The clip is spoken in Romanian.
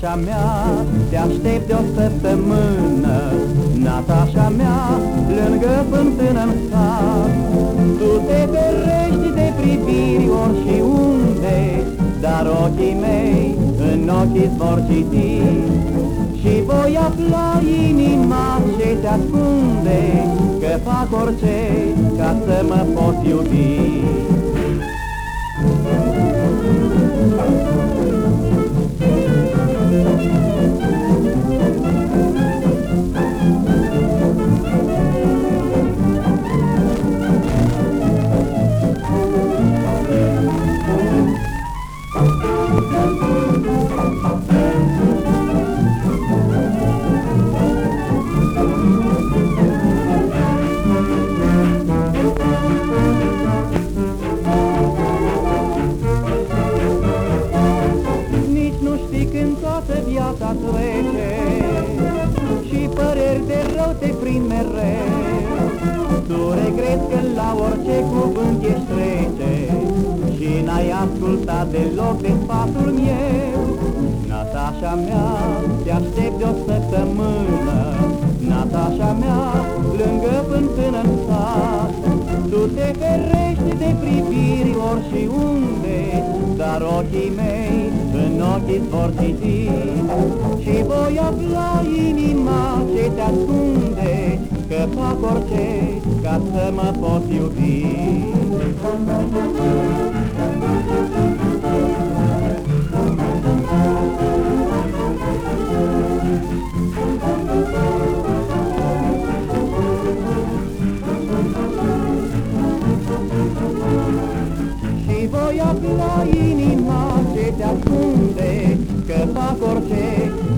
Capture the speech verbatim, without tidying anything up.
Natașa mea, te aștept de o săptămână, Natașa mea, lângă fântână-n sat. Tu te ferești de priviri ori și unde, dar ochii mei în ochii vor citi. Și voi afla inima ce te ascunde, că fac orice ca să mă poți iubi. Viața trece și păreri de rău te prind mereu. Tu regreți că la orice cuvânt ești trece și n-ai ascultat deloc de sfatul meu. Natașa mea, te aștept de o săptămână, Natașa mea, lângă fântână-n sat. Tu te ferești de priviri ori și unde, dar ochii mei în ochii vor citi. Și voi afla inima ce te ascunde, că fac orice ca să mă poți iubi. Și voi afla inima ce te ascunde, că fac orice